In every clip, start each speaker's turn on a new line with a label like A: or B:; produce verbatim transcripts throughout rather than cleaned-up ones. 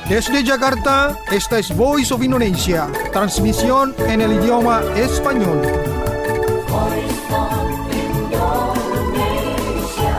A: Desde Jakarta, esta es Voice of Indonesia, transmisión en el idioma español.
B: Voice of Indonesia.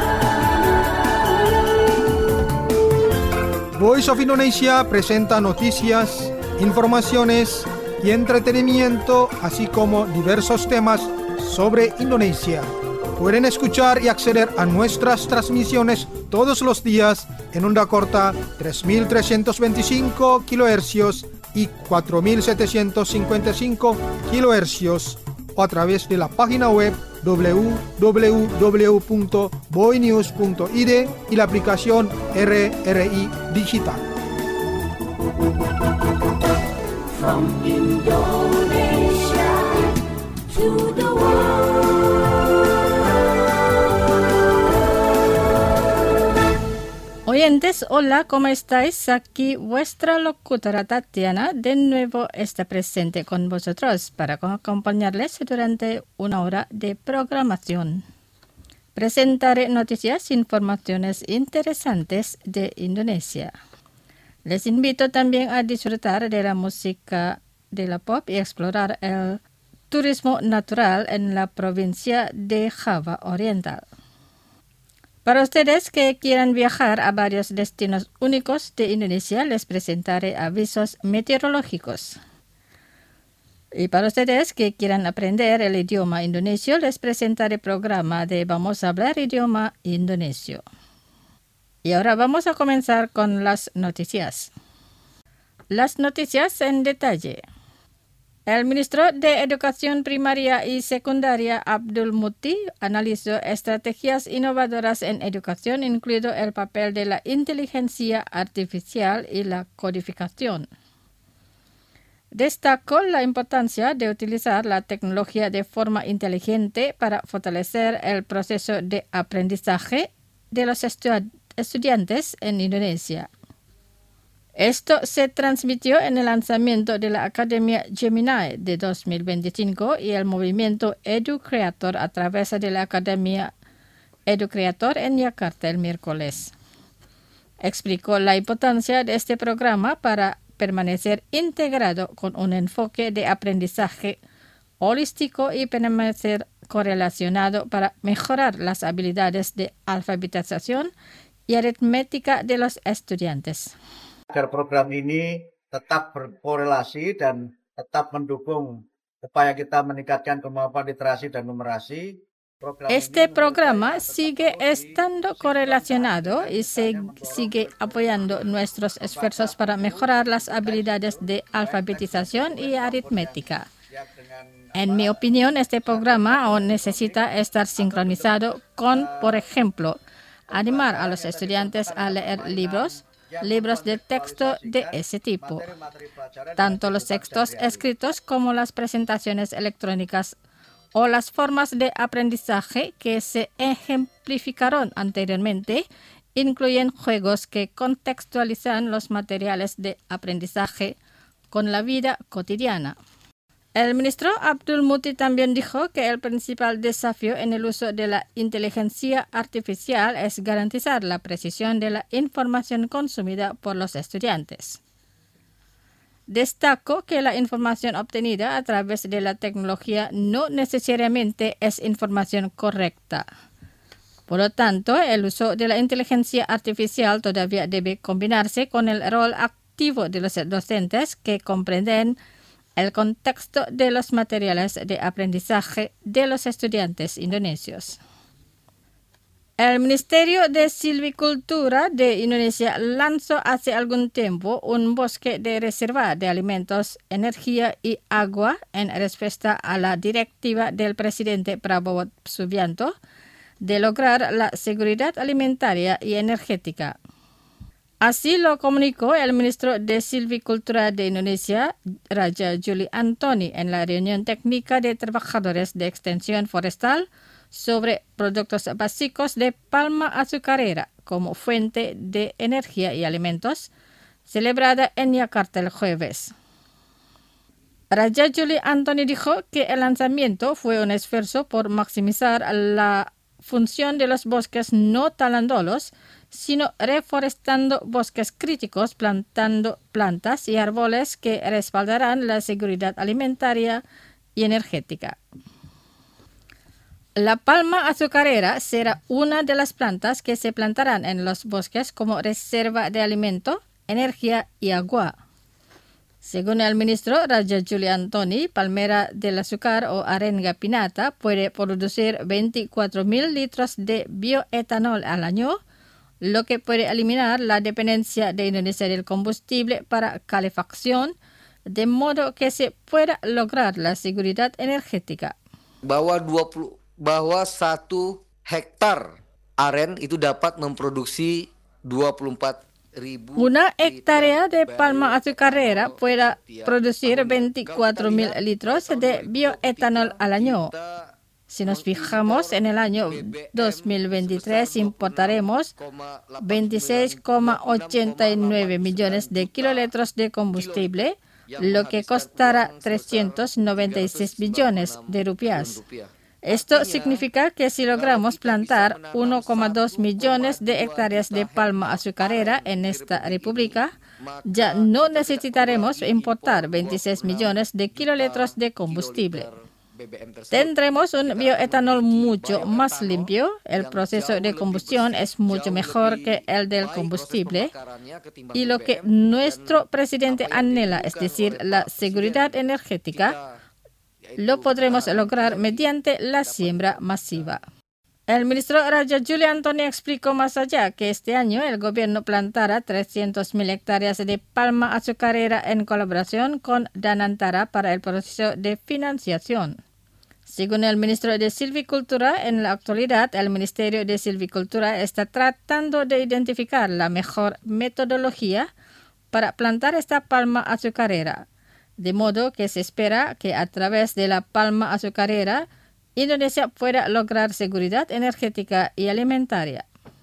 A: Voice of Indonesia presenta noticias, informaciones y entretenimiento, así como diversos temas sobre Indonesia. Pueden escuchar y acceder a nuestras transmisiones todos los días en onda corta tres mil trescientos veinticinco kilohercios y cuatro mil setecientos cincuenta y cinco kilohercios o a través de la página web doble u doble u doble u punto boinews punto i d y la aplicación R R I Digital.
B: From Indonesia to the world.
C: Oyentes, hola, ¿cómo estáis? Aquí vuestra locutora Tatiana de nuevo está presente con vosotros para acompañarles durante una hora de programación. Presentaré noticias e informaciones interesantes de Indonesia. Les invito también a disfrutar de la música de la pop y explorar el turismo natural en la provincia de Java Oriental. Para ustedes que quieran viajar a varios destinos únicos de Indonesia, les presentaré avisos meteorológicos. Y para ustedes que quieran aprender el idioma indonesio, les presentaré el programa de Vamos a hablar idioma indonesio. Y ahora vamos a comenzar con las noticias. Las noticias en detalle. El ministro de Educación Primaria y Secundaria, Abdul Muti, analizó estrategias innovadoras en educación, incluido el papel de la inteligencia artificial y la codificación. Destacó la importancia de utilizar la tecnología de forma inteligente para fortalecer el proceso de aprendizaje de los estu- estudiantes en Indonesia. Esto se transmitió en el lanzamiento de la Academia Gemini de dos mil veinticinco y el movimiento EduCreator a través de la Academia EduCreator en Yakarta el miércoles. Explicó la importancia de este programa para permanecer integrado con un enfoque de aprendizaje holístico y permanecer correlacionado para mejorar las habilidades de alfabetización y aritmética de los estudiantes.
D: Agar program ini tetap berkorelasi dan tetap mendukung upaya kita meningkatkan kemampuan literasi dan numerasi.
C: Este programa sigue estando correlacionado y se sigue apoyando nuestros esfuerzos para mejorar las habilidades de alfabetización y aritmética. En mi opinión, este programa aún necesita estar sincronizado con, por ejemplo, animar a los estudiantes a leer libros, libros de texto de ese tipo. Tanto los textos escritos como las presentaciones electrónicas o las formas de aprendizaje que se ejemplificaron anteriormente incluyen juegos que contextualizan los materiales de aprendizaje con la vida cotidiana. El ministro Abdul Muti también dijo que el principal desafío en el uso de la inteligencia artificial es garantizar la precisión de la información consumida por los estudiantes. Destacó que la información obtenida a través de la tecnología no necesariamente es información correcta. Por lo tanto, el uso de la inteligencia artificial todavía debe combinarse con el rol activo de los docentes que comprenden el contexto de los materiales de aprendizaje de los estudiantes indonesios. El Ministerio de Silvicultura de Indonesia lanzó hace algún tiempo un bosque de reserva de alimentos, energía y agua en respuesta a la directiva del presidente Prabowo Subianto de lograr la seguridad alimentaria y energética. Así lo comunicó el ministro de Silvicultura de Indonesia, Raja Juli Antony, en la reunión técnica de trabajadores de extensión forestal sobre productos básicos de palma azucarera como fuente de energía y alimentos, celebrada en Yakarta el jueves. Raja Juli Antony dijo que el lanzamiento fue un esfuerzo por maximizar la función de los bosques no talandolos sino reforestando bosques críticos, plantando plantas y árboles que respaldarán la seguridad alimentaria y energética. La palma azucarera será una de las plantas que se plantarán en los bosques como reserva de alimento, energía y agua. Según el ministro Raja Juli Antony, palmera del azúcar o arenga pinnata puede producir veinticuatro mil litros de bioetanol al año, lo que puede eliminar la dependencia de Indonesia del combustible para calefacción, de modo que se pueda lograr la seguridad energética.
E: Bahwa dua puluh bahwa satu hektar aren itu dapat memproduksi dua puluh empat ribu
C: Una hectárea de palma azucarera puede producir veinticuatro mil litros de bioetanol al año. Si nos fijamos en el año dos mil veintitrés, importaremos veintiséis coma ochenta y nueve millones de kilolitros de combustible, lo que costará trescientos noventa y seis billones de rupias. Esto significa que si logramos plantar uno coma dos millones de hectáreas de palma azucarera en esta república, ya no necesitaremos importar veintiséis millones de kilolitros de combustible. Tendremos un bioetanol mucho más limpio, el proceso de combustión es mucho mejor que el del combustible, y lo que nuestro presidente anhela, es decir, la seguridad energética, lo podremos lograr mediante la siembra masiva. El ministro Raja Juli Antony explicó más allá que este año el gobierno plantará trescientas mil hectáreas de palma azucarera en colaboración con Danantara para el proceso de financiación. Según el ministro de Silvicultura, en la actualidad el Ministerio de Silvicultura está tratando de identificar la mejor metodología para plantar esta palma azucarera, de modo que se espera que a través de la palma azucarera Indonesia pueda lograr seguridad energética y alimentaria.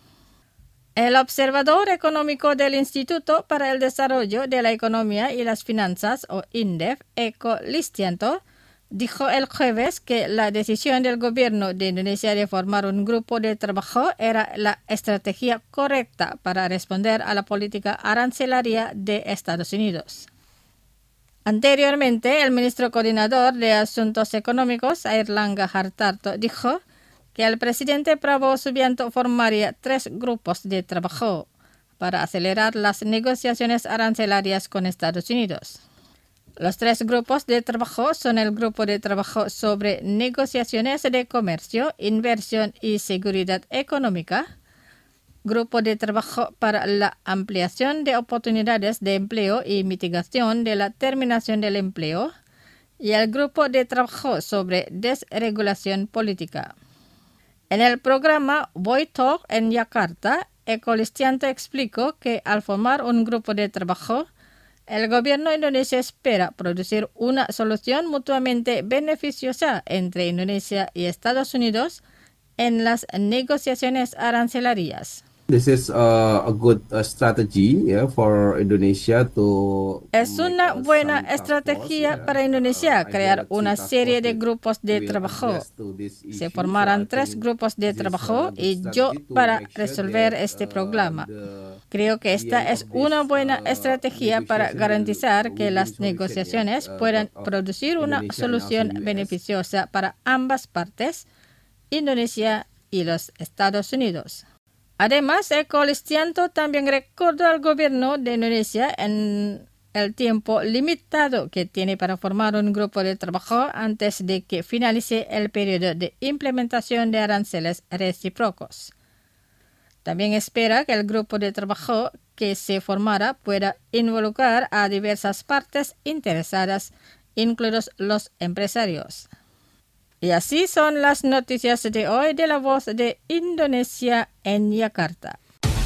C: El observador económico del Instituto para el Desarrollo de la Economía y las Finanzas, o INDEF, Eko Listianto, dijo el jueves que la decisión del gobierno de Indonesia de formar un grupo de trabajo era la estrategia correcta para responder a la política arancelaria de Estados Unidos. Anteriormente, el ministro coordinador de Asuntos Económicos, Airlangga Hartarto, dijo que el presidente Prabowo Subianto formaría tres grupos de trabajo para acelerar las negociaciones arancelarias con Estados Unidos. Los tres grupos de trabajo son el Grupo de Trabajo sobre Negociaciones de Comercio, Inversión y Seguridad Económica, Grupo de Trabajo para la Ampliación de Oportunidades de Empleo y Mitigación de la Terminación del Empleo, y el Grupo de Trabajo sobre Desregulación Política. En el programa Boy Talk en Yakarta, Eko Listianto explicó que al formar un grupo de trabajo, el gobierno indonesio espera producir una solución mutuamente beneficiosa entre Indonesia y Estados Unidos en las negociaciones arancelarias.
F: This is uh, a good uh, strategy yeah, for Indonesia to
C: Es una
F: make, uh,
C: buena
F: some task
C: estrategia
F: force, yeah.
C: para Indonesia
F: Uh,
C: crear
F: ideally,
C: una
F: task
C: serie
F: force
C: de
F: that
C: grupos de
F: will
C: trabajo.
F: address to this issue.
C: Se
F: So
C: formarán
F: I
C: tres
F: think
C: grupos de
F: this is,
C: trabajo
F: uh, the
C: y yo
F: strategy to
C: para
F: make sure
C: resolver
F: that,
C: este
F: uh,
C: programa.
F: the-
C: Creo que
F: the
C: esta
F: end
C: es
F: of
C: una
F: this,
C: buena
F: uh,
C: estrategia para
F: negotiation
C: garantizar
F: will-
C: que
F: will
C: las
F: bring solution,
C: negociaciones
F: yeah, uh,
C: puedan
F: of
C: producir una
F: Indonesia and
C: solución
F: also U S.
C: beneficiosa para ambas partes, Indonesia y los Estados Unidos. Además, Eko Listianto también recordó al gobierno de Indonesia en el tiempo limitado que tiene para formar un grupo de trabajo antes de que finalice el periodo de implementación de aranceles recíprocos. También espera que el grupo de trabajo que se formará pueda involucrar a diversas partes interesadas, incluidos los empresarios. Y así son las noticias de hoy de La Voz de Indonesia en Yakarta.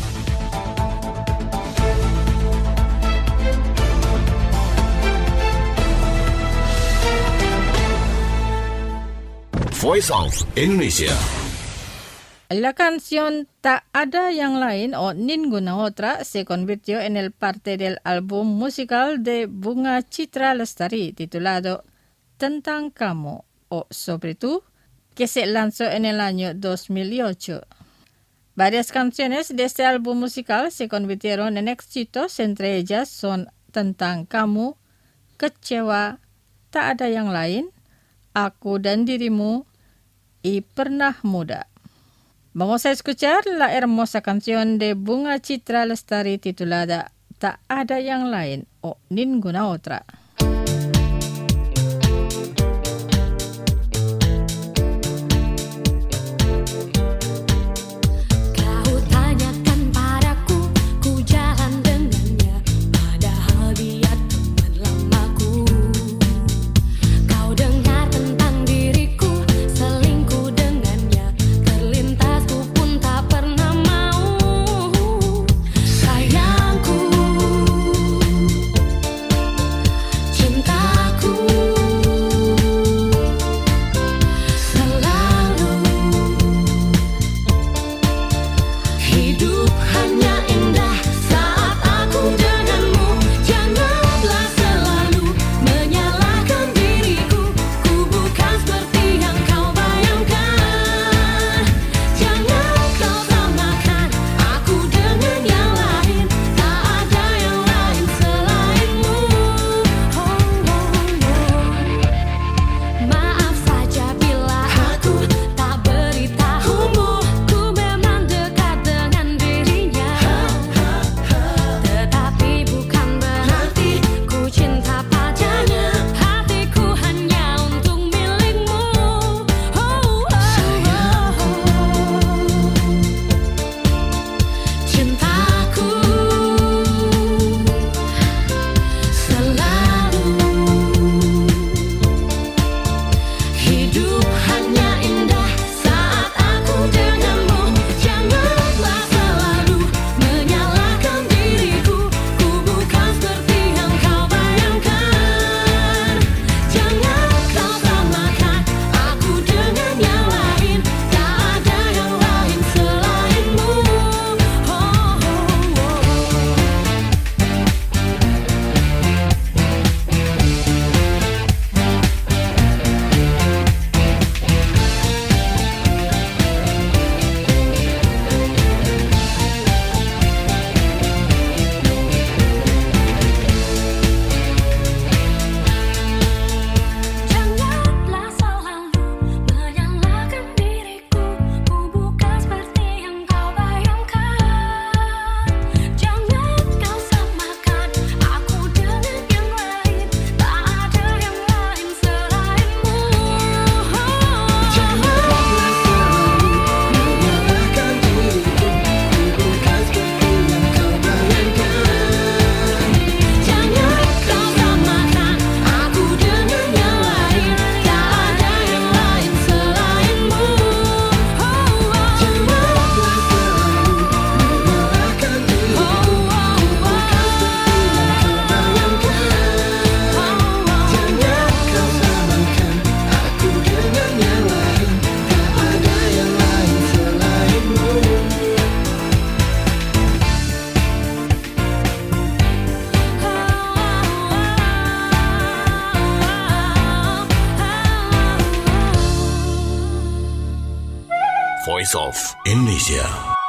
G: Voice of Indonesia.
C: La canción Tak Ada Yang Lain o Ninguna Otra se convirtió en el parte del álbum musical de Bunga Citra Lestari titulado Tentang Kamu o Sobre Tú, que se lanzó en el año dos mil ocho. Varias canciones de este álbum musical se convirtieron en éxitos, entre ellas son Tentang Kamu, Kecewa, Tak Ada Yang Lain, Aku dan Dirimu, y Pernah Muda. Vamos a escuchar la hermosa canción de Bunga Citra Lestari titulada Tak Ada Yang Lain o Ninguna Otra.
G: Voice of Indonesia.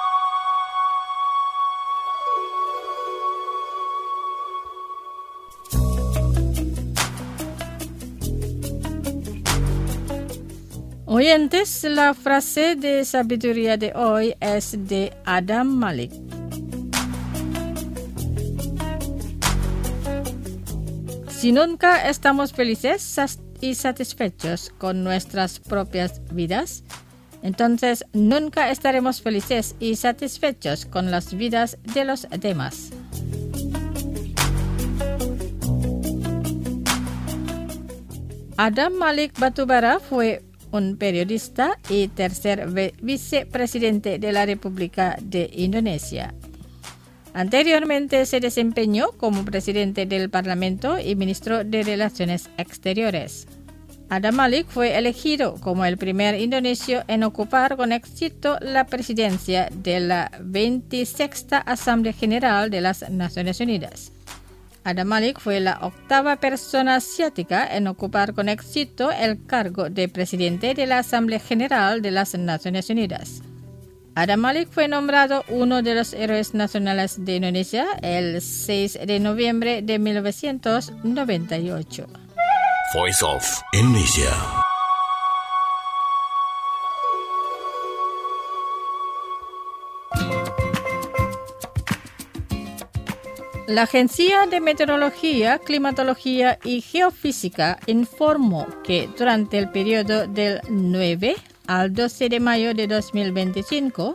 C: Oyentes, la frase de sabiduría de hoy es de Adam Malik. Si nunca estamos felices y satisfechos con nuestras propias vidas, entonces nunca estaremos felices y satisfechos con las vidas de los demás. Adam Malik Batubara fue un periodista y tercer vicepresidente de la República de Indonesia. Anteriormente se desempeñó como presidente del Parlamento y ministro de Relaciones Exteriores. Adam Malik fue elegido como el primer indonesio en ocupar con éxito la presidencia de la veintisexta Asamblea General de las Naciones Unidas. Adam Malik fue la octava persona asiática en ocupar con éxito el cargo de presidente de la Asamblea General de las Naciones Unidas. Adam Malik fue nombrado uno de los héroes nacionales de Indonesia el seis de noviembre de mil novecientos noventa y ocho.
G: Voice of Indonesia.
C: La Agencia de Meteorología, Climatología y Geofísica informó que durante el periodo del nueve al doce de mayo de dos mil veinticinco,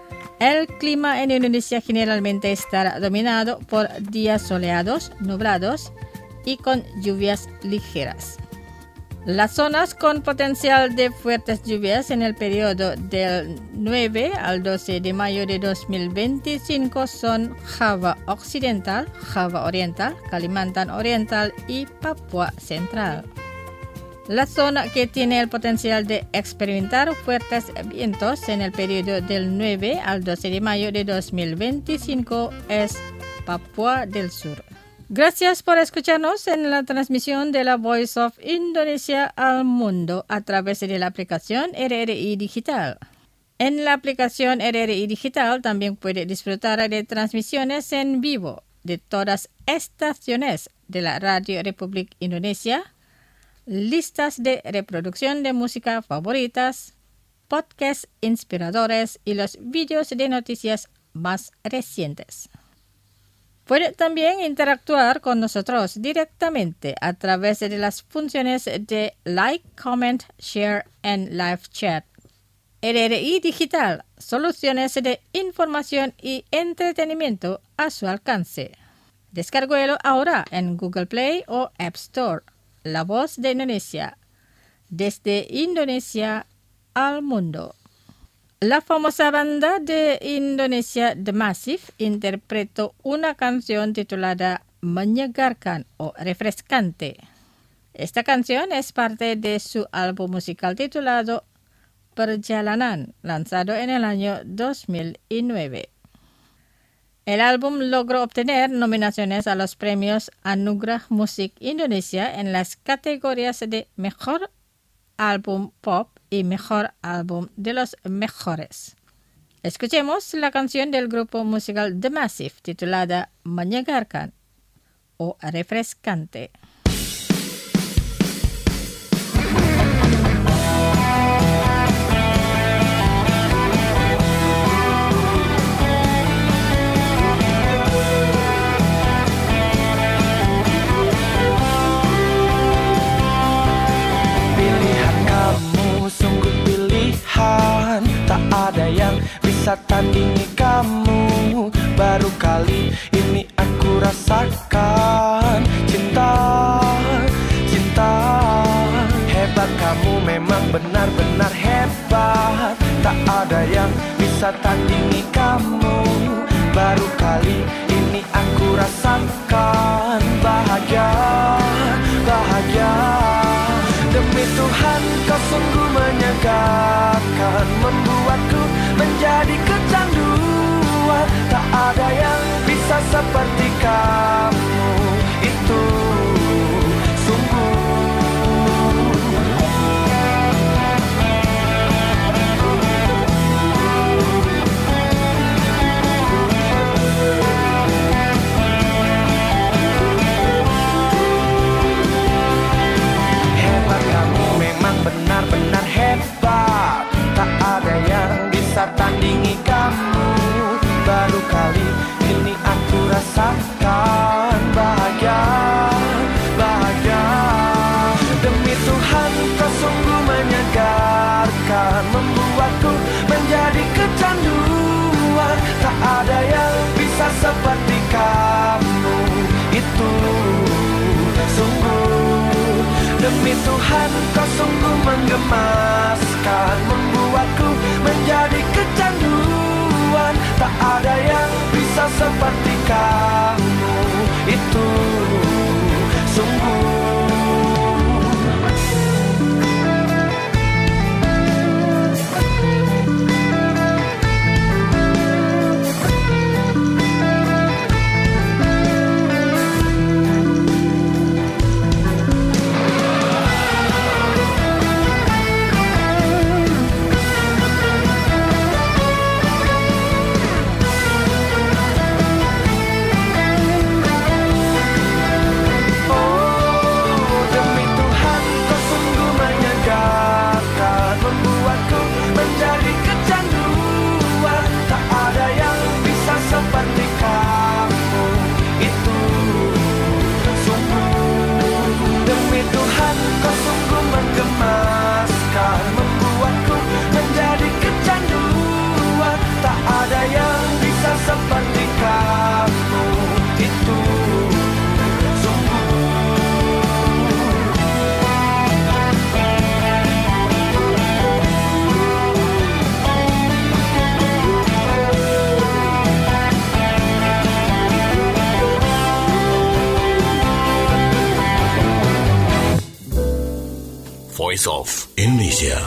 C: el clima en Indonesia generalmente estará dominado por días soleados, nublados y con lluvias ligeras. Las zonas con potencial de fuertes lluvias en el periodo del nueve al doce de mayo de dos mil veinticinco son Java Occidental, Java Oriental, Kalimantan Oriental y Papua Central. La zona que tiene el potencial de experimentar fuertes vientos en el periodo del nueve al doce de mayo de dos mil veinticinco es Papua del Sur. Gracias por escucharnos en la transmisión de la Voice of Indonesia al mundo a través de la aplicación R R I Digital. En la aplicación R R I Digital también puede disfrutar de transmisiones en vivo de todas estaciones de la Radio Republik Indonesia, listas de reproducción de música favoritas, podcasts inspiradores y los vídeos de noticias más recientes. Puede también interactuar con nosotros directamente a través de las funciones de Like, Comment, Share and Live Chat. R R I Digital, soluciones de información y entretenimiento a su alcance. Descárguelo ahora en Google Play o App Store. La Voz de Indonesia, desde Indonesia al mundo. La famosa banda de Indonesia The Massive interpretó una canción titulada Menyegarkan o Refrescante. Esta canción es parte de su álbum musical titulado Perjalanan, lanzado en el año dos mil nueve. El álbum logró obtener nominaciones a los premios Anugerah Musik Indonesia en las categorías de Mejor Álbum Pop y Mejor Álbum de los Mejores. Escuchemos la canción del grupo musical The Massive titulada Menyegarkan o Refrescante.
H: Sungguh pilihan, tak ada yang bisa tandingi kamu. Baru kali ini aku rasakan cinta, cinta. Hebat kamu, memang benar-benar hebat. Tak ada yang bisa tandingi kamu. Baru kali ini aku rasakan bahagia, bahagia. Demi Tuhan kau sungguh menyegarkan, membuatku menjadi kecanduan. Tak ada yang bisa seperti kamu, itu sungguh. Benar-benar hebat, tak ada yang bisa tandingi kamu. Baru kali ini aku rasakan bahagia, bahagia. Demi Tuhan kau sungguh menyegarkan, membuatku menjadi kecanduan. Tak ada yang bisa seperti kamu, itu sungguh. Demi Tuhan kau sungguh menggemaskan, membuatku menjadi kecanduan. Tak ada yang bisa seperti kamu, itu sungguh.
G: Voice of Indonesia.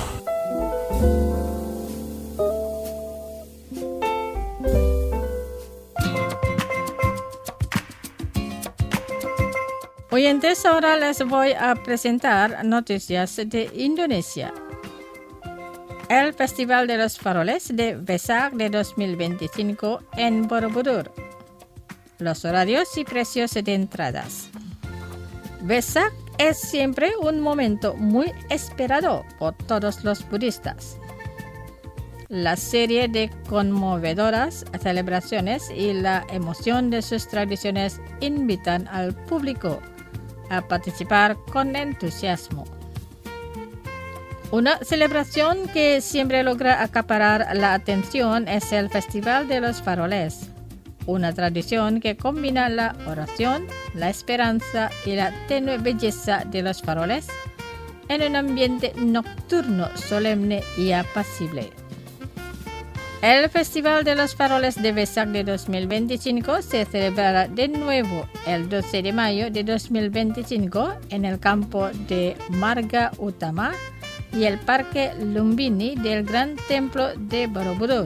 C: Oyentes, ahora les voy a presentar noticias de Indonesia. El Festival de los Faroles de Vesak de dos mil veinticinco en Borobudur. Los horarios y precios de entradas. Vesak es siempre un momento muy esperado por todos los budistas. La serie de conmovedoras celebraciones y la emoción de sus tradiciones invitan al público a participar con entusiasmo. Una celebración que siempre logra acaparar la atención es el Festival de los Faroles, una tradición que combina la oración, la esperanza y la tenue belleza de los faroles en un ambiente nocturno, solemne y apacible. El Festival de los Faroles de Vesak de dos mil veinticinco se celebrará de nuevo el doce de mayo de dos mil veinticinco en el campo de Marga Utama y el Parque Lumbini del Gran Templo de Borobudur,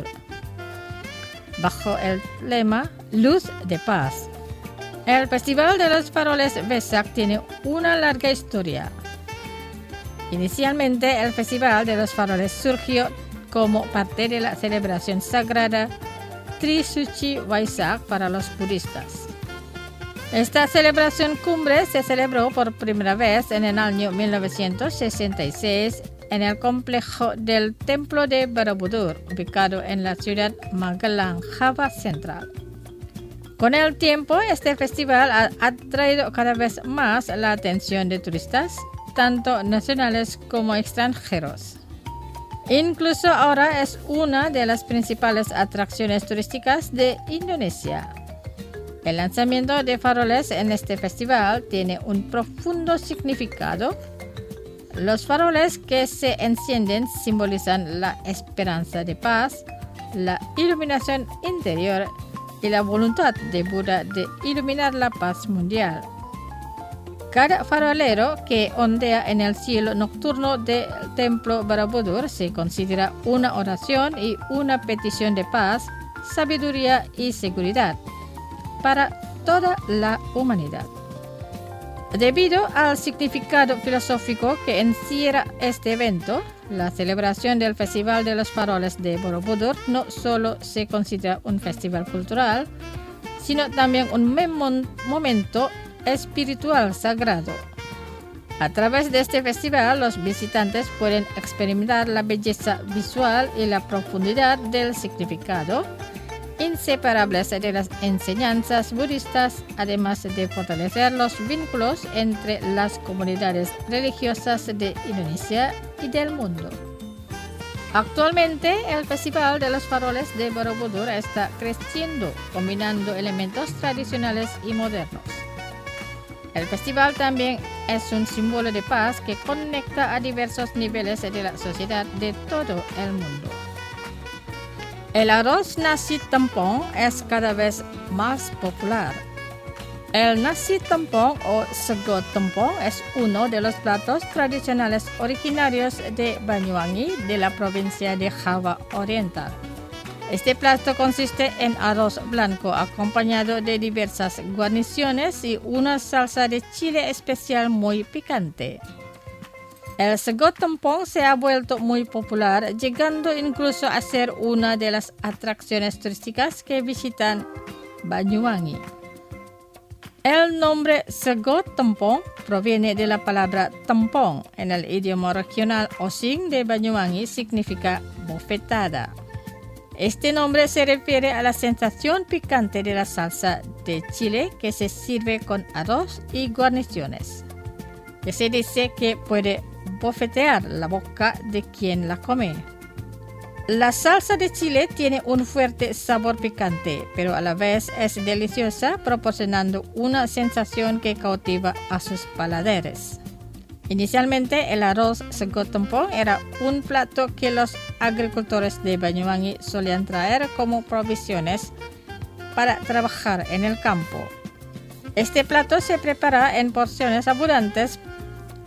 C: bajo el lema Luz de Paz. El Festival de los Faroles Vesak tiene una larga historia. Inicialmente, el Festival de los Faroles surgió como parte de la celebración sagrada Trisuci Waisak para los budistas. Esta celebración cumbre se celebró por primera vez en el año mil novecientos sesenta y seis en el complejo del Templo de Borobudur, ubicado en la ciudad Magelang, Java Central. Con el tiempo, este festival ha atraído cada vez más la atención de turistas, tanto nacionales como extranjeros. Incluso ahora es una de las principales atracciones turísticas de Indonesia. El lanzamiento de faroles en este festival tiene un profundo significado. Los faroles que se encienden simbolizan la esperanza de paz, la iluminación interior y la voluntad de Buda de iluminar la paz mundial. Cada farolero que ondea en el cielo nocturno del templo Borobudur se considera una oración y una petición de paz, sabiduría y seguridad para toda la humanidad. Debido al significado filosófico que encierra este evento, la celebración del Festival de los Faroles de Borobudur no solo se considera un festival cultural, sino también un memon- momento espiritual sagrado. A través de este festival, los visitantes pueden experimentar la belleza visual y la profundidad del significado inseparables de las enseñanzas budistas, además de fortalecer los vínculos entre las comunidades religiosas de Indonesia y del mundo. Actualmente, el Festival de los Faroles de Borobudur está creciendo, combinando elementos tradicionales y modernos. El festival también es un símbolo de paz que conecta a diversos niveles de la sociedad de todo el mundo. El arroz nasi tempong es cada vez más popular. El nasi tempong o sego tempong es uno de los platos tradicionales originarios de Banyuwangi de la provincia de Java Oriental. Este plato consiste en arroz blanco acompañado de diversas guarniciones y una salsa de chile especial muy picante. El sego tempong se ha vuelto muy popular, llegando incluso a ser una de las atracciones turísticas que visitan Banyuwangi. El nombre sego tempong proviene de la palabra tempong. En el idioma regional Osing de Banyuwangi significa bofetada. Este nombre se refiere a la sensación picante de la salsa de chile que se sirve con arroz y guarniciones, que se dice que puede bofetear la boca de quien la come. La salsa de chile tiene un fuerte sabor picante, pero a la vez es deliciosa, proporcionando una sensación que cautiva a sus paladares. Inicialmente, el arroz sego tempong era un plato que los agricultores de Banyuwangi solían traer como provisiones para trabajar en el campo. Este plato se prepara en porciones abundantes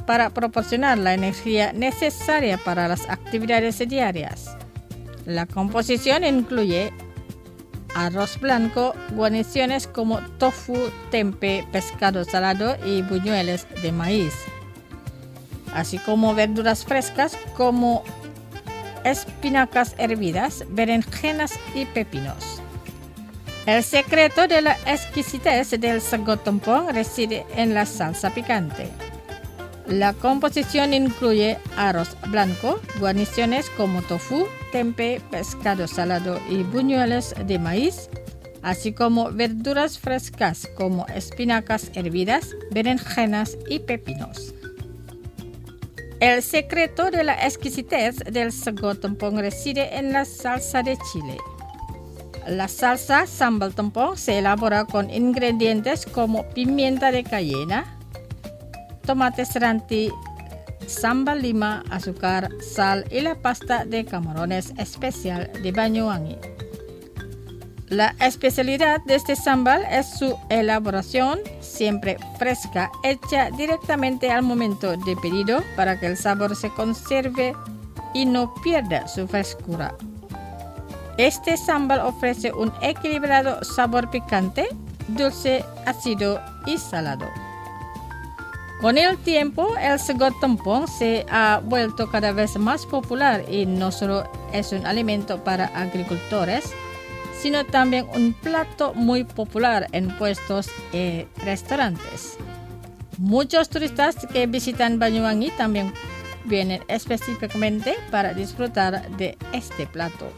C: para proporcionar la energía necesaria para las actividades diarias. La composición incluye arroz blanco, guarniciones como tofu, tempeh, pescado salado y buñuelos de maíz, así como verduras frescas como espinacas hervidas, berenjenas y pepinos. El secreto de la exquisitez del sago tempong reside en la salsa picante. La composición incluye arroz blanco, guarniciones como tofu, tempeh, pescado salado y buñuelos de maíz, así como verduras frescas como espinacas hervidas, berenjenas y pepinos. El secreto de la exquisitez del sago tempong reside en la salsa de chile. La salsa sambal tempong se elabora con ingredientes como pimienta de cayena, tomate serrante, sambal lima, azúcar, sal y la pasta de camarones especial de Banyuwangi. La especialidad de este sambal es su elaboración siempre fresca, hecha directamente al momento de pedido para que el sabor se conserve y no pierda su frescura. Este sambal ofrece un equilibrado sabor picante, dulce, ácido y salado. Con el tiempo, el sago tempong se ha vuelto cada vez más popular y no solo es un alimento para agricultores, sino también un plato muy popular en puestos y restaurantes. Muchos turistas que visitan Banyuwangi también vienen específicamente para disfrutar de este plato.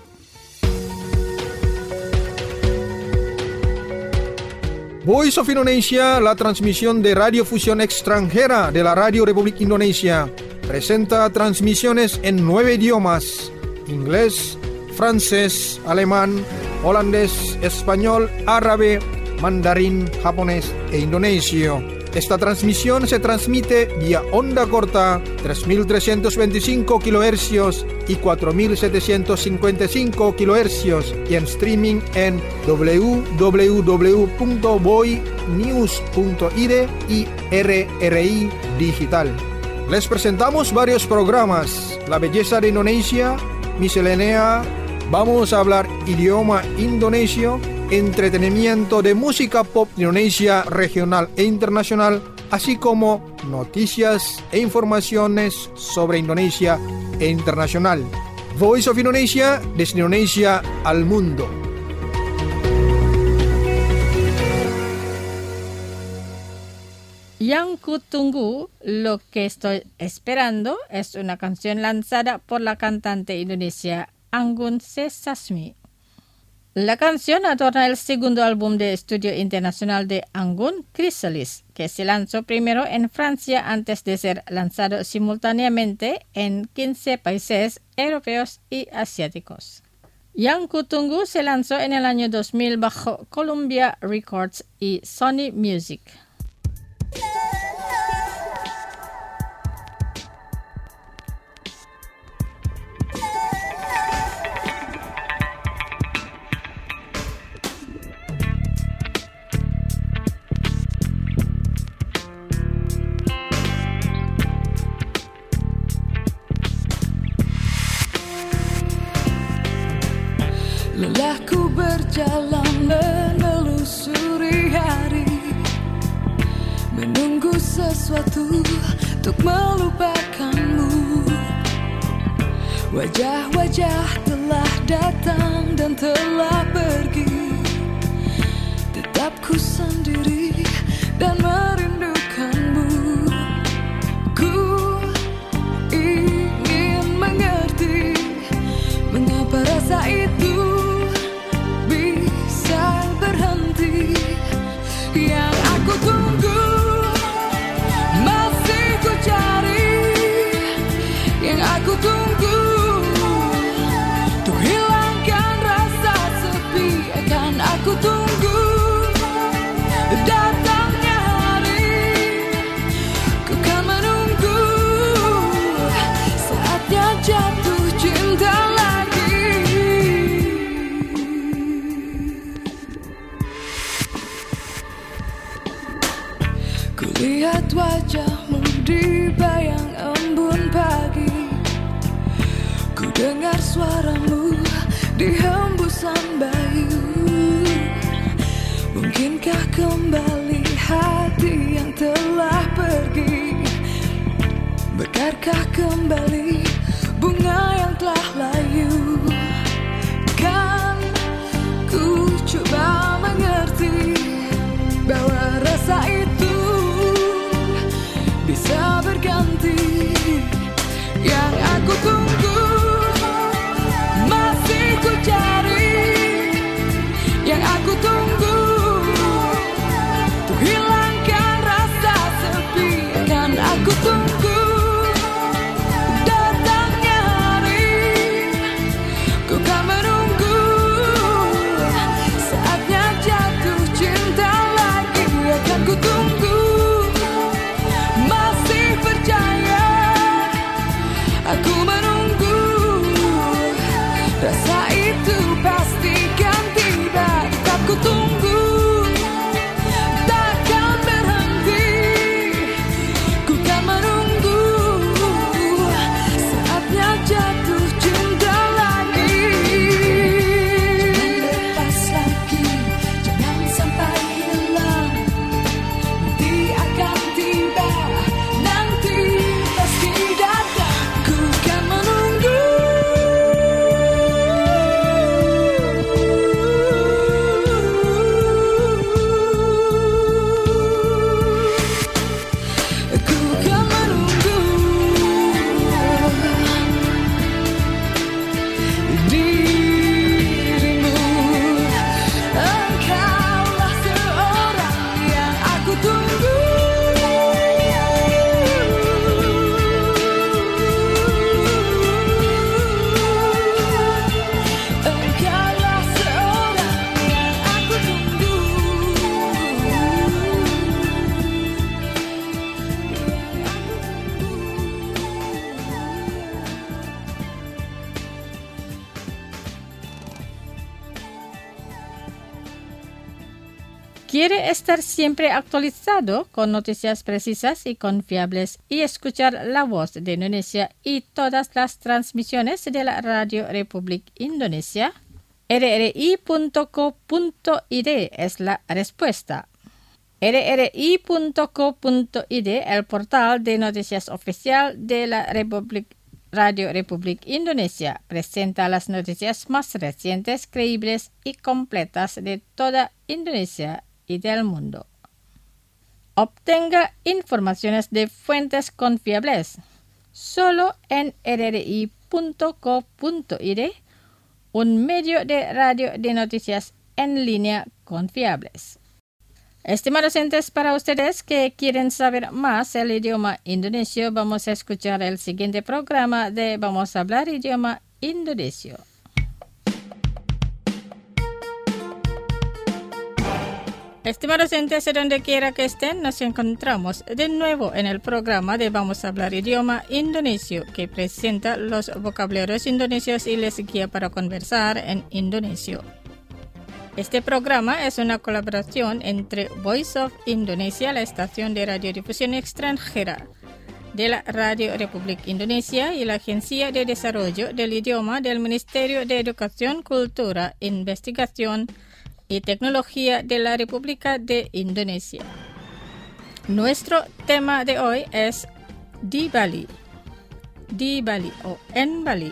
A: Voice of Indonesia, la transmisión de radiofusión extranjera de la Radio Republik Indonesia, presenta transmisiones en nueve idiomas: inglés, francés, alemán, holandés, español, árabe, mandarín, japonés e indonesio. Esta transmisión se transmite vía onda corta tres mil trescientos veinticinco kilohercios y cuatro mil setecientos cincuenta y cinco kilohercios y en streaming en w w w punto boy news punto i d y R R I Digital. Les presentamos varios programas: La belleza de Indonesia, Miscelánea, vamos a hablar idioma indonesio, entretenimiento de música pop Indonesia regional e internacional, así como noticias e informaciones sobre Indonesia e internacional. Voice of Indonesia, desde Indonesia al mundo.
C: Yang Kutunggu, Lo que estoy esperando, es una canción lanzada por la cantante indonesia Anggun C. Sasmi. La canción adorna el segundo álbum de estudio internacional de Anggun, Chrysalis, que se lanzó primero en Francia antes de ser lanzado simultáneamente en quince países europeos y asiáticos. Yang Kutunggu se lanzó en el año dos mil bajo Columbia Records y Sony Music.
I: Lelahku berjalan menelusuri hari, menunggu sesuatu untuk melupakanmu. Wajah-wajah telah datang dan telah pergi, tetap ku sendiri dan merindukanmu. Ku ingin mengerti mengapa rasa itu berhenti. Yang aku tunggu masih ku cari, yang aku tunggu untuk hilangkan rasa sepi. Akan aku tunggu datangnya hari, ku kan menunggu saatnya jatuh cinta lagi. Lihat wajahmu di bayang Ku dengar suaramu di hembusan bayu. Mungkinkah kembali hati yang telah pergi? Bekarkah kembali bunga yang telah layu? Kan ku coba mengerti bahwa rasa itu bisa berganti. Yang aku tunggu masih ku cari. Yang aku tunggu untuk hilangkan rasa sepi. Kan aku tunggu datangnya hari. Ku kan menunggu saatnya jatuh cinta lagi. Akan ku tunggu masih percaya. Aku menunggu rasa itu pasti kan tiba. Tetap ku tunggu takkan berhenti. Ku kan menunggu saatnya jatuh cinta lagi. Jangan lepas lagi, jangan sampai hilang. Nanti akan tiba, nanti pasti datang. Ku kan menunggu. Ku kan menunggu dirimu. Engkaulah seorang yang aku tunggu. Engkaulah seorang yang aku tunggu.
C: ¿Quiere estar siempre actualizado con noticias precisas y confiables y escuchar la voz de Indonesia y todas las transmisiones de la Radio Republik Indonesia? R R I punto co punto I D es la respuesta. R R I punto co punto I D, el portal de noticias oficial de la Republik Radio Republik Indonesia, presenta las noticias más recientes, creíbles y completas de toda Indonesia y del mundo. Obtenga informaciones de fuentes confiables solo en R R I punto co punto I D, un medio de radio de noticias en línea confiables. Estimados oyentes, para ustedes que quieren saber más el idioma indonesio, vamos a escuchar el siguiente programa de Vamos a hablar idioma indonesio. Estimados oyentes, de donde quiera que estén, nos encontramos de nuevo en el programa de Vamos a hablar idioma indonesio, que presenta los vocabularios indonesios y les guía para conversar en indonesio. Este programa es una colaboración entre Voice of Indonesia, la estación de radiodifusión extranjera de la Radio Republik Indonesia, y la Agencia de Desarrollo del Idioma del Ministerio de Educación, Cultura, Investigación y Tecnología de la República de Indonesia. Nuestro tema de hoy es di Bali, di Bali o en Bali.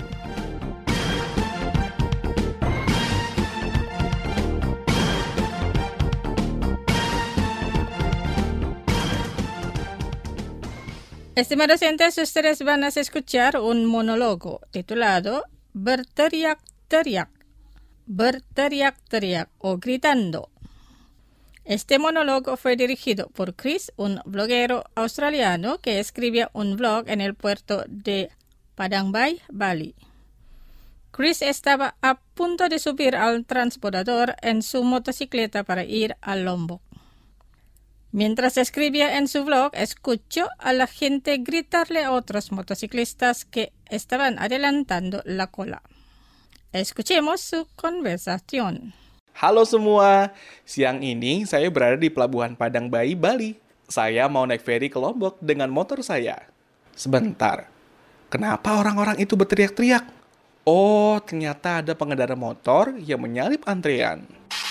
C: Estimados oyentes, ustedes van a escuchar un monólogo titulado Berteriak-teriak, berteriak-teriak o gritando. Este monólogo fue dirigido por Chris, un bloguero australiano que escribía un blog en el puerto de Padang Bay, Bali. Chris estaba a punto de subir al transbordador en su motocicleta para ir a Lombok. Mientras escribía en su blog, escuchó a la gente gritarle a otros motociclistas que estaban adelantando la cola. Escuchemos su conversación.
J: Halo semua, siang ini saya berada di Pelabuhan Padang Bay, Bali. Saya mau naik feri ke Lombok dengan motor saya. Sebentar, kenapa orang-orang itu berteriak-teriak? Oh, ternyata ada pengendara motor yang menyalip antrean.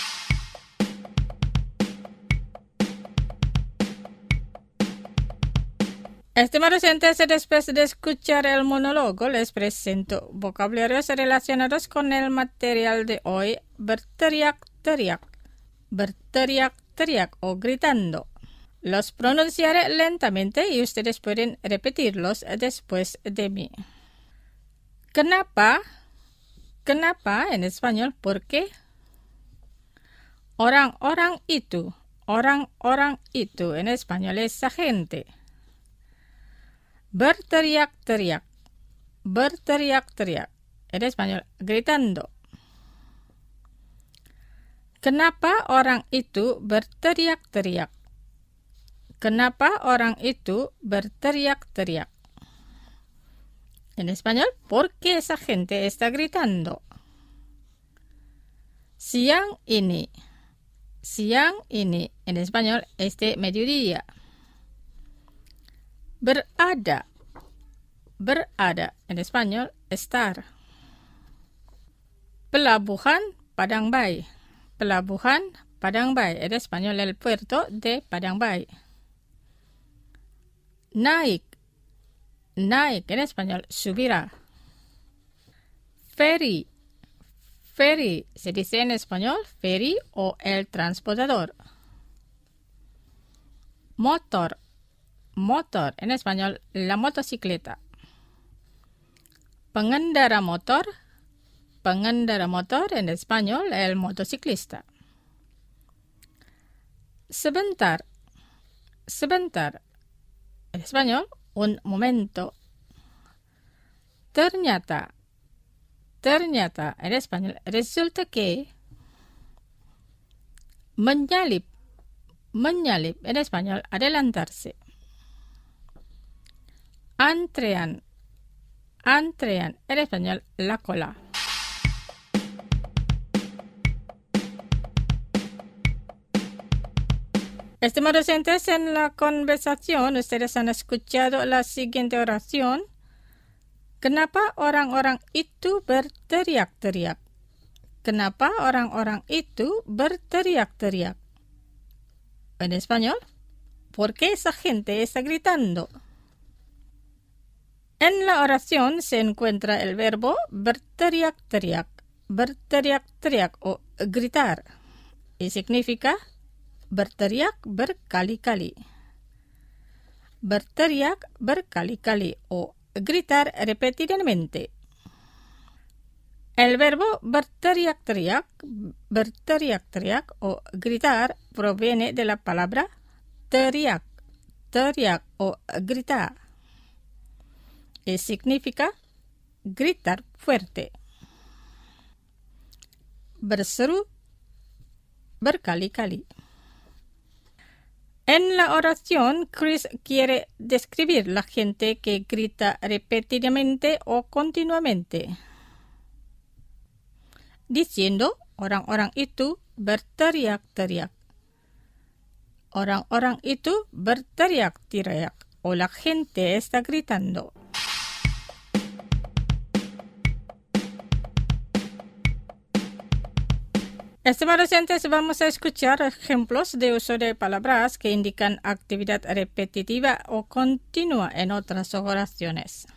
C: Estimados oyentes, después de escuchar el monólogo, les presento vocabularios relacionados con el material de hoy. Berteriak-teriak, berteriak-teriak o gritando. Los pronunciaré lentamente y ustedes pueden repetirlos después de mí. Kenapa? Kenapa en español, ¿por qué? Orang-orang itu, orang-orang itu en español esa gente. Berteriak-teriak, berteriak-teriak, en español gritando. Kenapa orang itu berteriak-teriak? Kenapa orang itu berteriak-teriak? En español, ¿por qué esa gente está gritando? Siang ini, siang ini, en español, este mediodía. Berada, berada, en español, estar. Pelabuhan Padang Bay, pelabuhan Padang Bay, en español, el puerto de Padang Bay. Naik, naik, en español, subirá. Ferry, ferry, se dice en español, ferry o el transportador. Motor, motor, en español, la motocicleta. Pengendara motor, pengendara motor, en español, el motociclista. Sebentar, sebentar, en español, un momento. Ternyata, ternyata, en español, resulta que. Menyalip, menyalip, en español, adelantarse. Antrean, antrean, en español, la cola. Estimados oyentes, en la conversación ustedes han escuchado la siguiente oración. Kenapa orang-orang itu berteriak-teriak? Kenapa orang-orang itu berteriak-teriak? En español, ¿por qué esa gente está gritando? En la oración se encuentra el verbo berteriak-teriak, berteriak-teriak o gritar, y significa berteriak berkali-kali. Berteriak berkali-kali o gritar repetidamente. El verbo berteriak-teriak, berteriak-teriak o gritar proviene de la palabra teriak, teriak o gritar, y significa gritar fuerte. Berseru berkali-kali. En la oración, Chris quiere describir la gente que grita repetidamente o continuamente, diciendo orang-orang itu berteriak-teriak. Orang-orang itu berteriak-teriak o la gente está gritando. Estimados oyentes, vamos a escuchar ejemplos de uso de palabras que indican actividad repetitiva o continua en otras oraciones.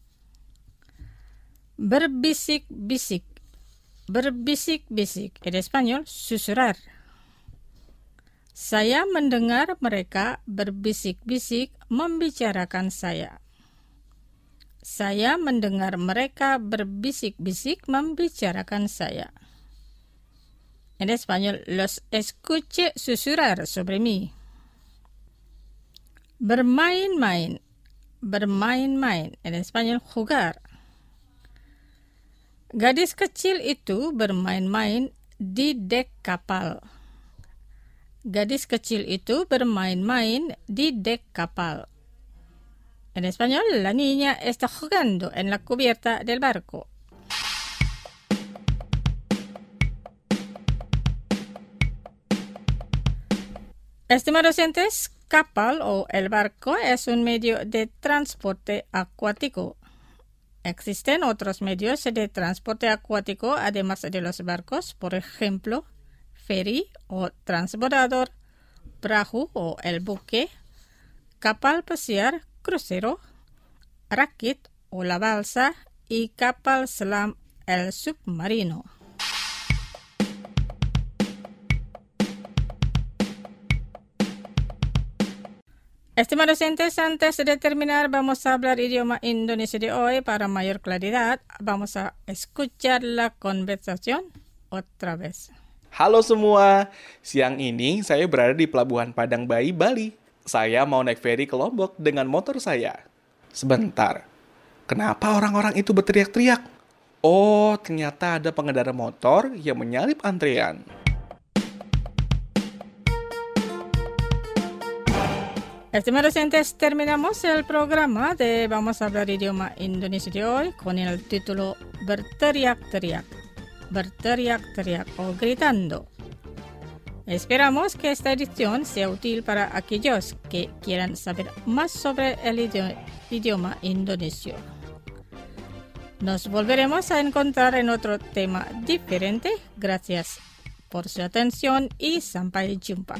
C: Berbisik-bisik, berbisik-bisik, en español, susurrar. Saya mendengar mereka berbisik-bisik membicarakan saya. Saya mendengar mereka berbisik-bisik membicarakan saya. En español, los escuché susurrar sobre mí. Bermain-main, bermain-main, en español, jugar. Gadis kecil itu bermain-main di dek kapal. Gadis kecil itu bermain-main di dek kapal. En español, la niña está jugando en la cubierta del barco. Estimados oyentes, kapal o el barco es un medio de transporte acuático. Existen otros medios de transporte acuático además de los barcos, por ejemplo, ferry o transbordador, perahu o el buque, kapal pesiar, crucero, rakit o la balsa y kapal selam el submarino. Estimados oyentes, antes de terminar vamos a hablar idioma Indonesia de hoy. Para mayor claridad, vamos a escuchar la conversación otra vez.
J: Halo semua, siang ini saya berada di Pelabuhan Padang Bayi, Bali. Saya mau naik feri ke Lombok dengan motor saya. Sebentar, kenapa orang-orang itu berteriak-teriak? Oh, ternyata ada pengendara motor yang menyalip antrean.
C: Estimados oyentes, terminamos el programa de Vamos a hablar idioma Indonesia de hoy con el título Berteriak-teriak, berteriak-teriak o gritando. Esperamos que esta edición sea útil para aquellos que quieran saber más sobre el idi- idioma indonesio. Nos volveremos a encontrar en otro tema diferente. Gracias por su atención y sampai jumpa.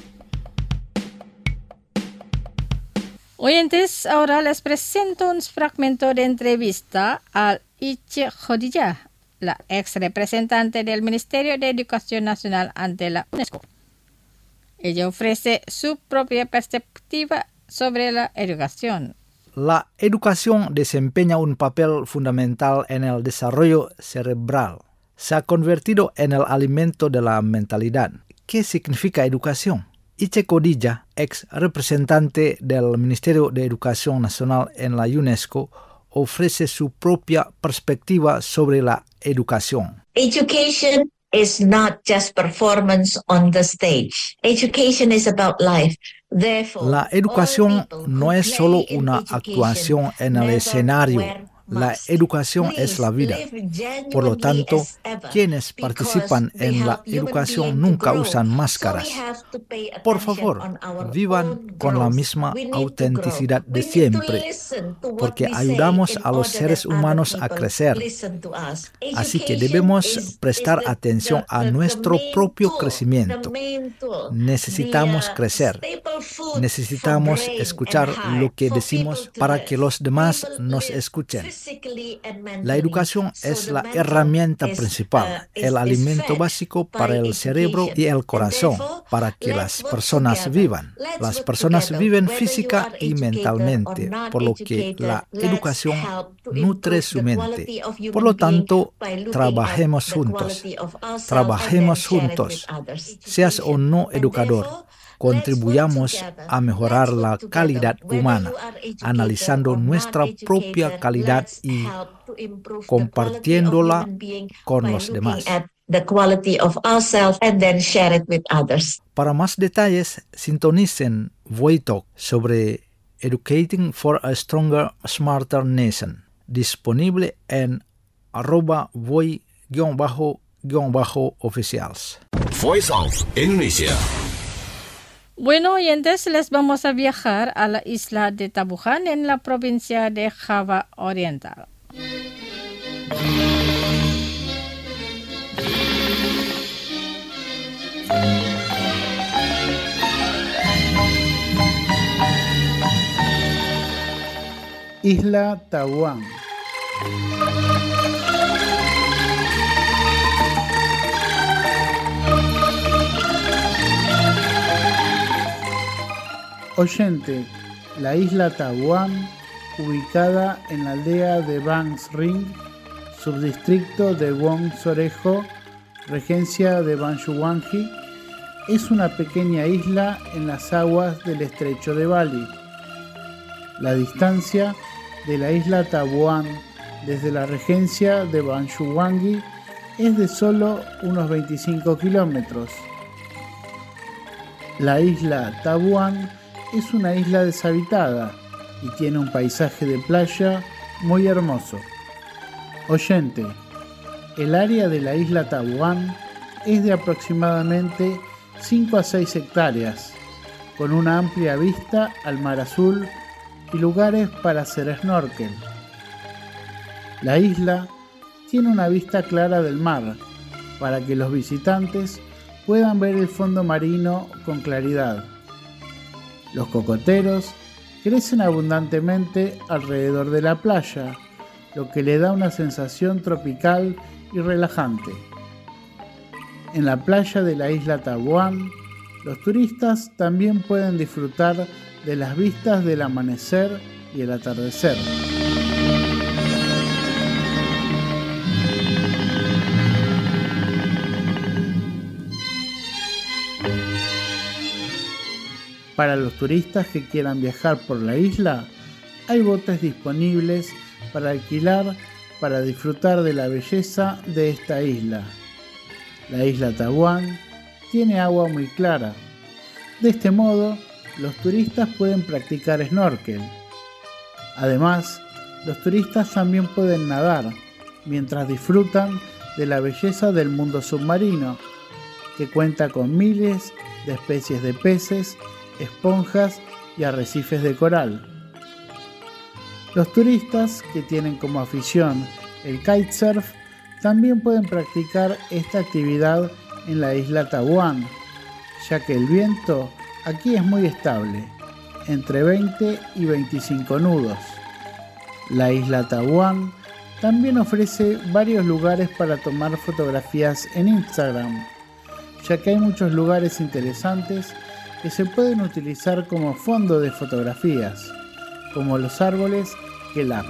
C: Oyentes, ahora les presento un fragmento de entrevista a Iche Khadijah, la ex representante del Ministerio de Educación Nacional ante la UNESCO. Ella ofrece su propia perspectiva sobre la educación.
K: La educación desempeña un papel fundamental en el desarrollo cerebral. Se ha convertido en el alimento de la mentalidad. ¿Qué significa educación? Iche Khadijah, ex representante del Ministerio de Educación Nacional en la UNESCO, ofrece su propia perspectiva sobre la educación.
L: Education is not just performance on the stage. Education is about life. Therefore,
K: La educación no es solo una actuación en el escenario. La educación es la vida. Por lo tanto, quienes participan en la educación nunca usan máscaras. Por favor, vivan con la misma autenticidad de siempre, porque ayudamos a los seres humanos a crecer. Así que debemos prestar atención a nuestro propio crecimiento. Necesitamos crecer. Necesitamos escuchar lo que decimos para que los demás nos escuchen. La educación es la herramienta principal, el alimento básico para el cerebro y el corazón, para que las personas vivan. Las personas viven física y mentalmente, por lo que la educación nutre su mente. Por lo tanto, trabajemos juntos. Trabajemos juntos. Seas o no educador, contribuyamos a mejorar la calidad humana, analizando nuestra propia calidad y compartiéndola con los demás. Para más detalles, sintonicen Voitalk sobre Educating for a Stronger, Smarter Nation, disponible en arroba voi-oficials.
G: Voice of Indonesia.
C: Bueno, oyentes, les vamos a viajar a la isla de Tabuhan en la provincia de Java Oriental.
M: Isla Tabuhan. Oyente, la isla Tabuhan, ubicada en la aldea de Bangs Ring, subdistrito de Wong Sorejo, regencia de Banyuwangi, es una pequeña isla en las aguas del estrecho de Bali. La distancia de la isla Tabuhan desde la regencia de Banyuwangi es de solo unos veinticinco kilómetros. La isla Tabuhan es una isla deshabitada y tiene un paisaje de playa muy hermoso. Oyente, el área de la isla Tabuhan es de aproximadamente cinco a seis hectáreas, con una amplia vista al mar azul y lugares para hacer snorkel. La isla tiene una vista clara del mar para que los visitantes puedan ver el fondo marino con claridad. Los cocoteros crecen abundantemente alrededor de la playa, lo que le da una sensación tropical y relajante. En la playa de la isla Tabuán, los turistas también pueden disfrutar de las vistas del amanecer y el atardecer. Para los turistas que quieran viajar por la isla, hay botes disponibles para alquilar para disfrutar de la belleza de esta isla. La isla Tabuán tiene agua muy clara. De este modo, los turistas pueden practicar snorkel. Además, los turistas también pueden nadar mientras disfrutan de la belleza del mundo submarino, que cuenta con miles de especies de peces, esponjas y arrecifes de coral. Los turistas que tienen como afición el kitesurf también pueden practicar esta actividad en la isla Tabuán, ya que el viento aquí es muy estable, entre veinte y veinticinco nudos. La isla Tabuán también ofrece varios lugares para tomar fotografías en Instagram, ya que hay muchos lugares interesantes que se pueden utilizar como fondo de fotografías, como los árboles Kelap.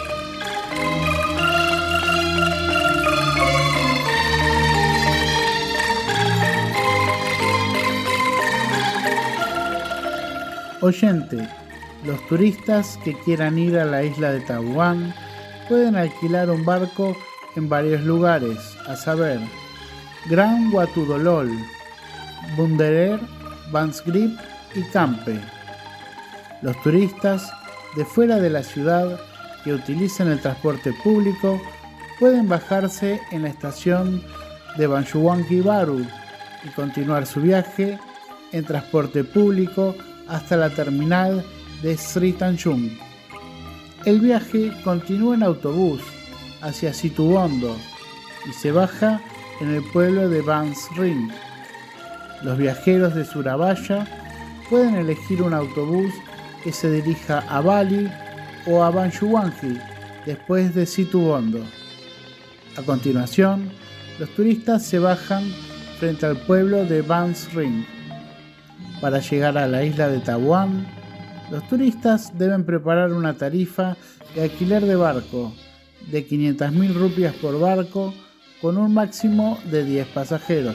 M: Oyente, los turistas que quieran ir a la isla de Tabuán pueden alquilar un barco en varios lugares, a saber, Gran Watudolol, Bunderer, Bansgrip y Campe. Los turistas de fuera de la ciudad que utilicen el transporte público pueden bajarse en la estación de Banshuwangi Baru y continuar su viaje en transporte público hasta la terminal de Sri Tanjung. El viaje continúa en autobús hacia Situbondo y se baja en el pueblo de Bans Ring. Los viajeros de Surabaya pueden elegir un autobús que se dirija a Bali o a Banshuwangi después de Situbondo. A continuación, los turistas se bajan frente al pueblo de Bans Ring. Para llegar a la isla de Tabuán, los turistas deben preparar una tarifa de alquiler de barco de quinientas mil rupias por barco con un máximo de diez pasajeros.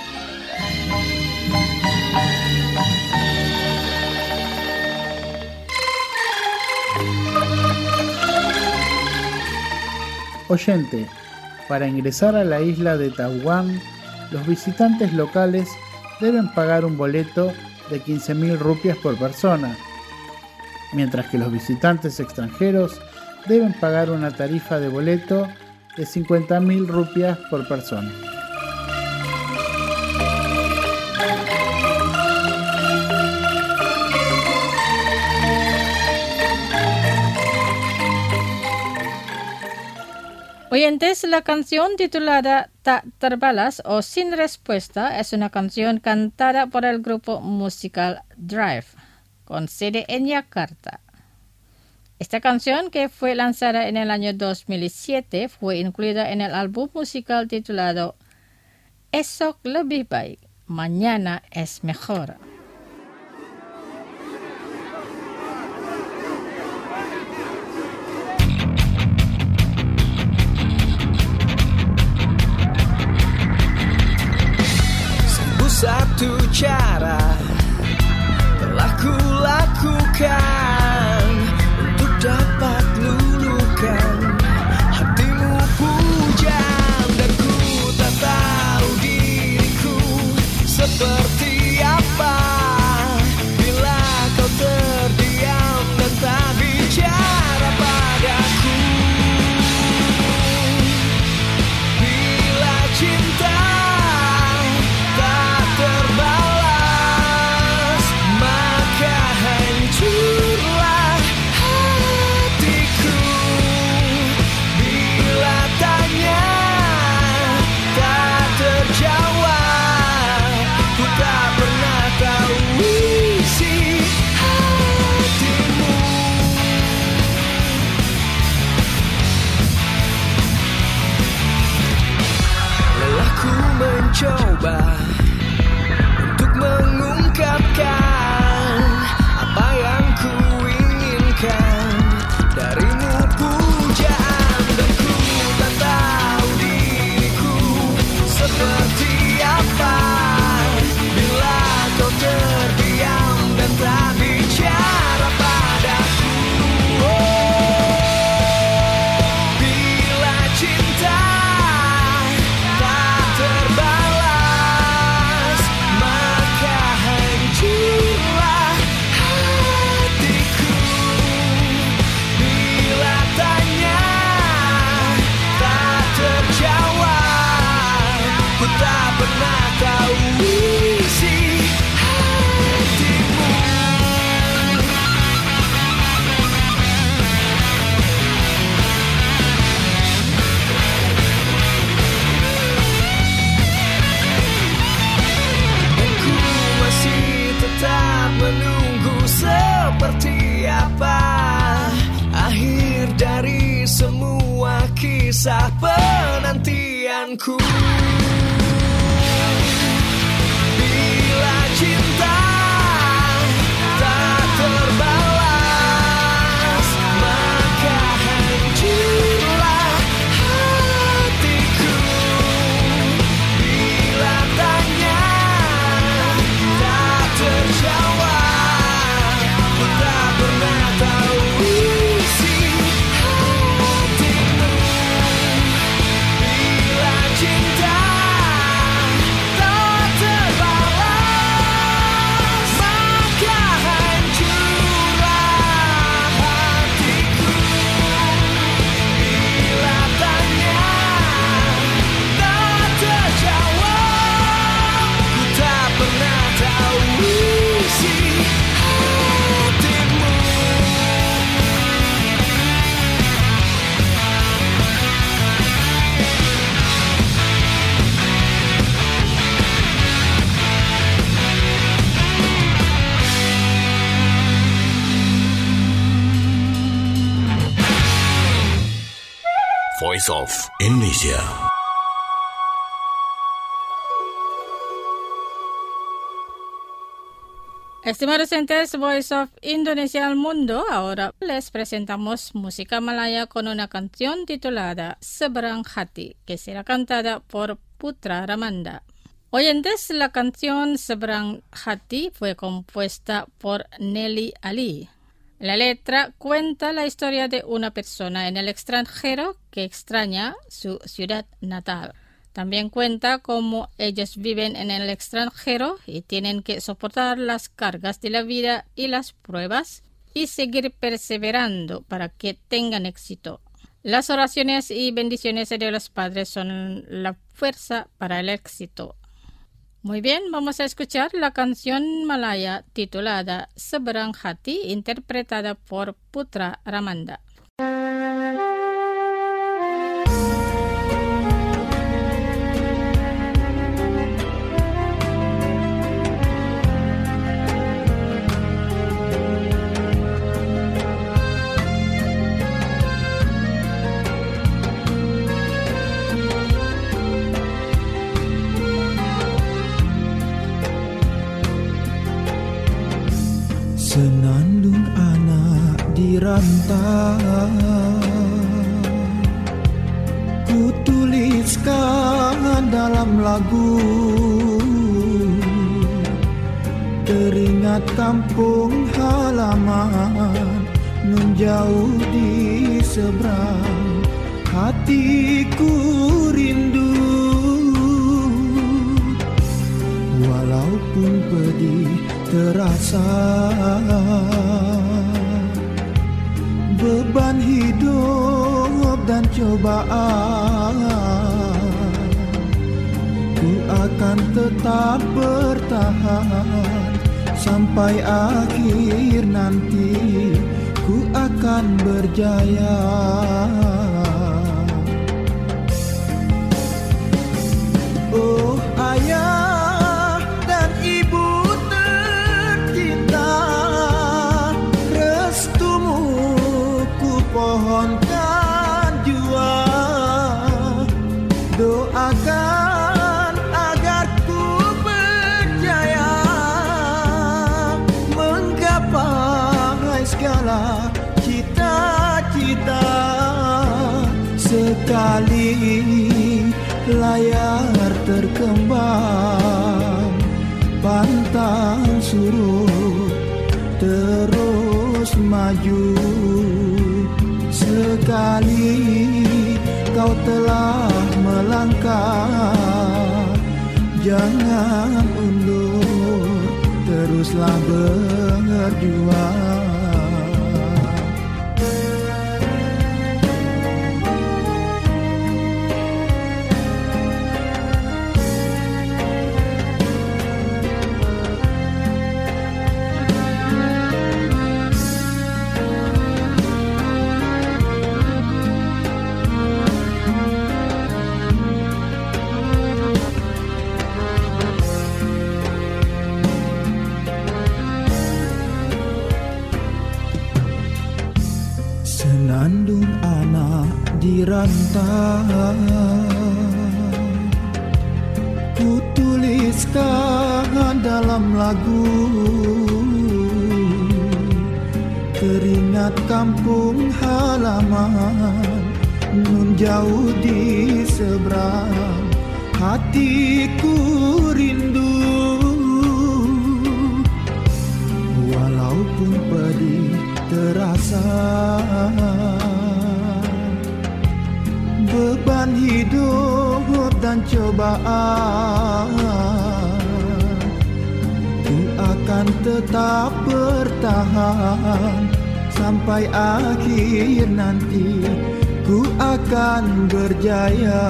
M: Oyente, para ingresar a la isla de Tabuán, los visitantes locales deben pagar un boleto de quince mil rupias por persona, mientras que los visitantes extranjeros deben pagar una tarifa de boleto de cincuenta mil rupias por persona.
C: Oyentes, la canción titulada Tak Terbalas o Sin Respuesta es una canción cantada por el grupo musical Drive, con sede en Yakarta. Esta canción, que fue lanzada en el año dos mil siete, fue incluida en el álbum musical titulado Esok Lebih Baik, Mañana es Mejor.
H: Satu cara telah kulakukan untuk dapat luluhkan hatimu pujaan, dan ku tak tahu diriku seperti apa. mencoba untuk mengungkapkan apa yang ku inginkan darimu, pujaan, dan ku tak tahu diriku seperti apa bila kau terdiam dan tak bicara padaku. Oh, bila cinta tak terbalas, maka hancurlah hatiku. Bila tanya tak terjawab, ku tak pernah tahu isi hatimu. Aku masih tetap menunggu seperti apa akhir dari semua kisah penantianku. Bila cinta tak terbalas, maka hancurlah hatiku. Bila tanya tak terjawab, ku tak pernah tahu isi hatimu. Bila cinta tak terbalas, maka hancurlah hatiku. Bila tanya tak terjawab, ku tak pernah tahu isi hatimu.
G: Voice of Indonesia.
C: Estimados oyentes, Voice of Indonesia al Mundo, ahora les presentamos música malaya con una canción titulada Seberang Hati, que será cantada por Putra Ramanda. Oyentes, la canción Seberang Hati fue compuesta por Nelly Ali. La letra cuenta la historia de una persona en el extranjero que extraña su ciudad natal. También cuenta cómo ellos viven en el extranjero y tienen que soportar las cargas de la vida y las pruebas y seguir perseverando para que tengan éxito. Las oraciones y bendiciones de los padres son la fuerza para el éxito. Muy bien, vamos a escuchar la canción malaya titulada Seberang Hati, interpretada por Putra Ramanda.
N: Senandung anak dirantau, ku tuliskan dalam lagu. Teringat kampung halaman nun jauh di seberang, hatiku rindu. Walaupun pedih terasa, beban hidup dan cobaan, ku akan tetap bertahan sampai akhir nanti, ku akan berjaya. Oh ayah dan ibu tercinta, restumu ku pohonkan jua. Doakan agar ku Sekali layar terkembang, pantang surut terus maju. Sekali kau telah melangkah, jangan undur, teruslah berjuang. Senandung anak dirantau, ku tuliskan dalam lagu. Teringat kampung halaman, nun jauh di seberang, hatiku rindu. Walaupun pedih terasa, beban hidup dan cobaan, ku akan tetap bertahan sampai akhir nanti, ku akan berjaya.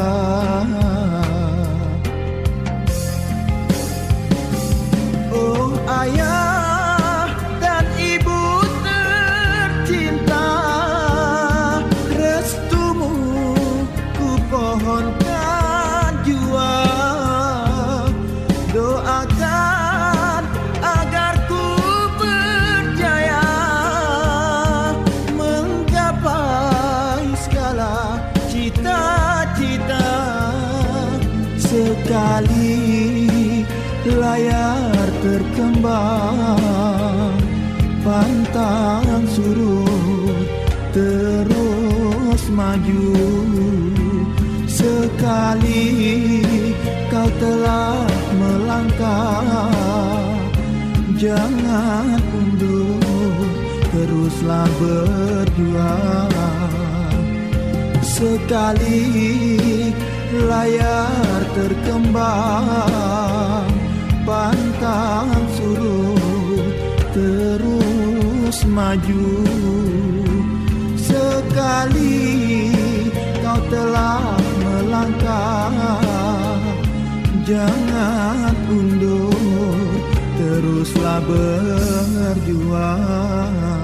N: Oh ayah dan ibu tercinta, restumu ku pohonkan jua. Doakan agar ku berjaya menggapai segala cita-cita. Sekali layar terkembang, pantang surut terus maju. Sekali kau telah melangkah, jangan undur, teruslah berjuang. Sekali layar terkembang, pantang surut terus maju. Sekali kau telah melangkah, jangan undur, teruslah berjuang.